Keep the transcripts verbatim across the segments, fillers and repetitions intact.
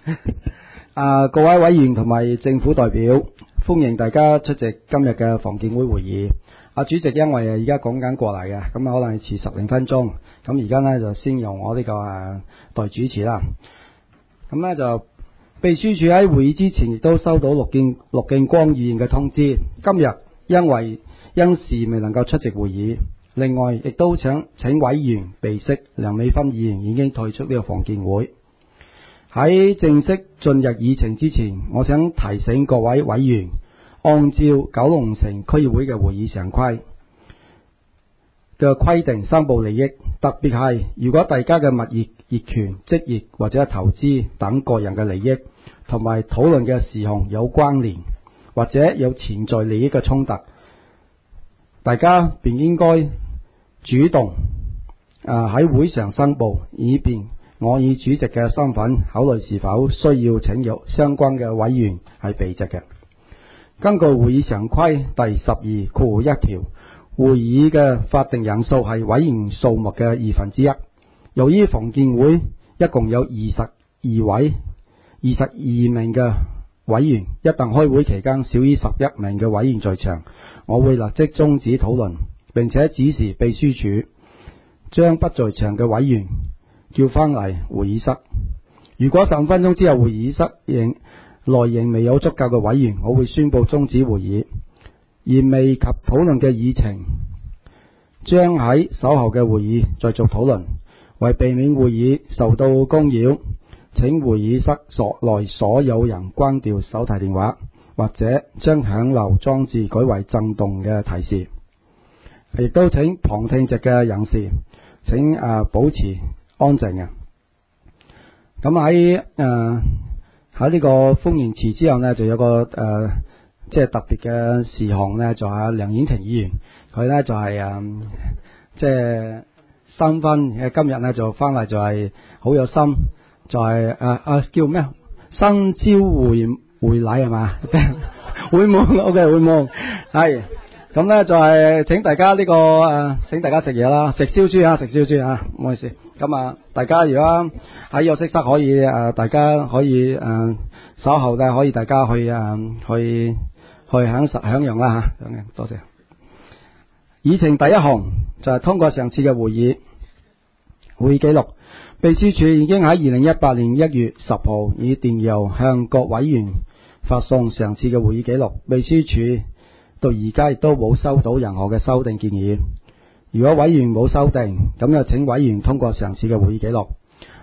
啊，各位委員同埋政府代表，歡迎大家出席今日嘅房建會會議。啊，主席因為而家講緊過嚟嘅，咁可能遲十零分鐘。咁而家呢，就先由我呢、這個啊代主持啦。咁呢，就秘書處喺會議之前亦都收到陸建陸敬光議員嘅通知，今日因為因事未能夠出席會議。另外，亦都請請委員備悉，梁美芬議員已經退出呢個房建會。喺正式進入議程之前，我想提醒各位委員，按照九龍城區議會嘅會議常規嘅規定申報利益，特別係如果大家嘅物業業權、職業或者投資等個人嘅利益同埋討論嘅事項有關聯，或者有潛在利益嘅衝突，大家便應該主動啊喺會上申報，以便我以主席嘅身份考慮是否需要請有相關嘅委員係避席嘅。根據會議常規第十二括一條，會議嘅法定人數係委員數目嘅二分之一。由於房建會一共有二十二位、二十二名嘅委員，一旦開會期間少於十一名嘅委員在場，我會立即終止討論，並且指示秘書處將不在場嘅委員叫翻嚟會議室。如果十五分鐘之後會議室仍內仍未有足夠嘅委員，我會宣布終止會議。而未及討論嘅議程，將喺稍後嘅會議再做討論。為避免會議受到干擾，請會議室所內所有人關掉手提電話，或者將響漏裝置改為震動嘅提示。亦都請旁聽席嘅人士請啊保持安靜嘅。咁喺誒喺呢個風言詞之後呢，就有個誒、呃、即係特別嘅事項呢，就係、是、梁婉婷議員，佢呢就係、是、誒、呃、即係新婚嘅今日呢就翻嚟就係好有心，就係誒誒叫咩新招回回禮係嘛？會望 OK 會望係。咁咧就係請大家呢、這個誒、呃，請大家食嘢啦，食燒豬啊，食燒豬啊，唔好意思。咁啊，大家如果喺休息室可以誒、呃，大家可以誒、呃，稍後嘅可以大家去誒、呃，去去享受享用啦吓。多謝。議程第一項就係通過上次嘅會議會議記錄，秘書處已經喺二零一八年一月十號以電郵向各委員發送上次嘅會議記錄，秘書處到而家亦都冇收到任何嘅修訂建議。如果委員冇修訂，咁就請委員通過上次嘅會議記錄。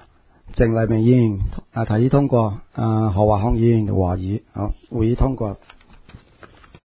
鄭麗明議員啊提議通過，啊何華康議員嘅話議，好，會議通過。